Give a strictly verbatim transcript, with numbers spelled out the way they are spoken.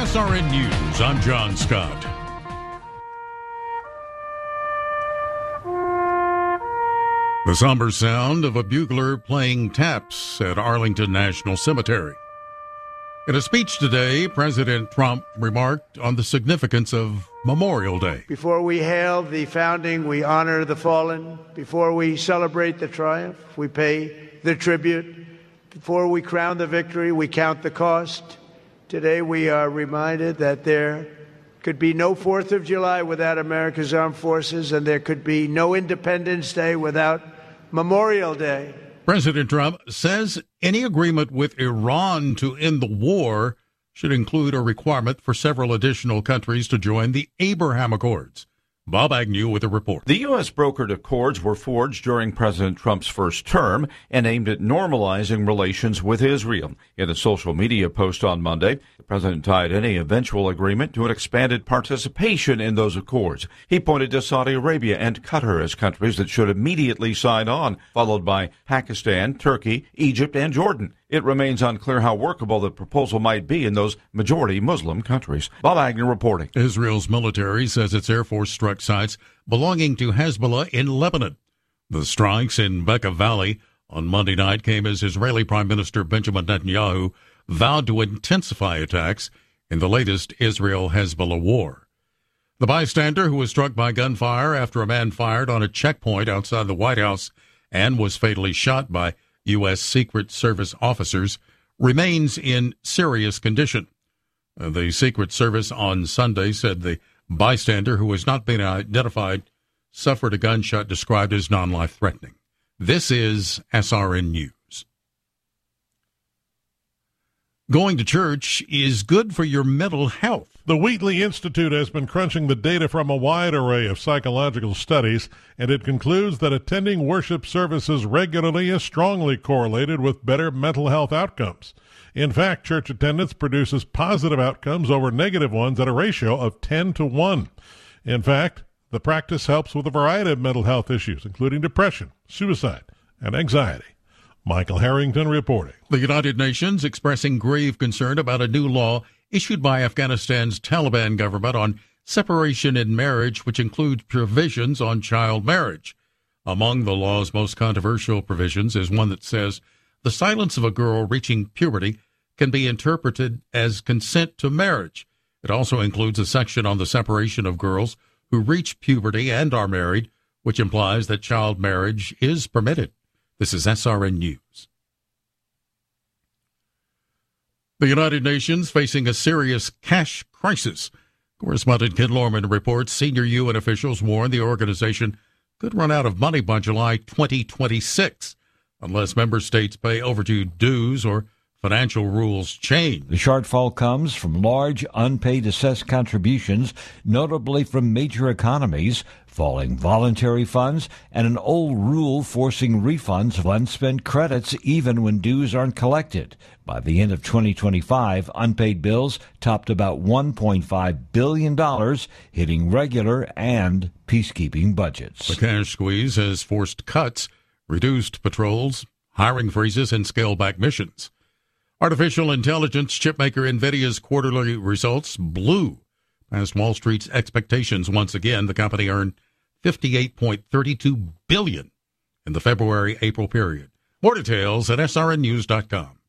S R N News, I'm John Scott. The somber sound of a bugler playing taps at Arlington National Cemetery. In a speech today, President Trump remarked on the significance of Memorial Day. Before we hail the founding, we honor the fallen. Before we celebrate the triumph, we pay the tribute. Before we crown the victory, we count the cost. Today we are reminded that there could be no fourth of July without America's armed forces, and there could be no Independence Day without Memorial Day. President Trump says any agreement with Iran to end the war should include a requirement for several additional countries to join the Abraham Accords. Bob Agnew with a report. The U S brokered accords were forged during President Trump's first term and aimed at normalizing relations with Israel. In a social media post on Monday, the president tied any eventual agreement to an expanded participation in those accords. He pointed to Saudi Arabia and Qatar as countries that should immediately sign on, followed by Pakistan, Turkey, Egypt, and Jordan. It remains unclear how workable the proposal might be in those majority Muslim countries. Bob Agnew reporting. Israel's military says its Air Force struck sites belonging to Hezbollah in Lebanon. The strikes in Bekaa Valley on Monday night came as Israeli Prime Minister Benjamin Netanyahu vowed to intensify attacks in the latest Israel-Hezbollah war. The bystander who was struck by gunfire after a man fired on a checkpoint outside the White House and was fatally shot by U S. Secret Service officers remains in serious condition. The Secret Service on Sunday said the bystander, who has not been identified, suffered a gunshot described as non-life-threatening. This is S R N News. Going to church is good for your mental health. The Wheatley Institute has been crunching the data from a wide array of psychological studies, and it concludes that attending worship services regularly is strongly correlated with better mental health outcomes. In fact, church attendance produces positive outcomes over negative ones at a ratio of ten to one. In fact, the practice helps with a variety of mental health issues, including depression, suicide, and anxiety. Michael Harrington reporting. The United Nations expressing grave concern about a new law issued by Afghanistan's Taliban government on separation in marriage, which includes provisions on child marriage. Among the law's most controversial provisions is one that says the silence of a girl reaching puberty can be interpreted as consent to marriage. It also includes a section on the separation of girls who reach puberty and are married, which implies that child marriage is permitted. This is S R N News. The United Nations facing a serious cash crisis. Correspondent Ken Lorman reports senior U N officials warn the organization could run out of money by July twenty twenty-six unless member states pay overdue dues or financial rules change. The shortfall comes from large unpaid assessed contributions, notably from major economies, falling voluntary funds, and an old rule forcing refunds of unspent credits even when dues aren't collected. By the end of twenty twenty-five, unpaid bills topped about one point five billion dollars, hitting regular and peacekeeping budgets. The cash squeeze has forced cuts, reduced patrols, hiring freezes, and scaled-back missions. Artificial intelligence chipmaker NVIDIA's quarterly results blew past Wall Street's expectations once again. The company earned fifty-eight point three two billion dollars in the February-April period. More details at S R N news dot com.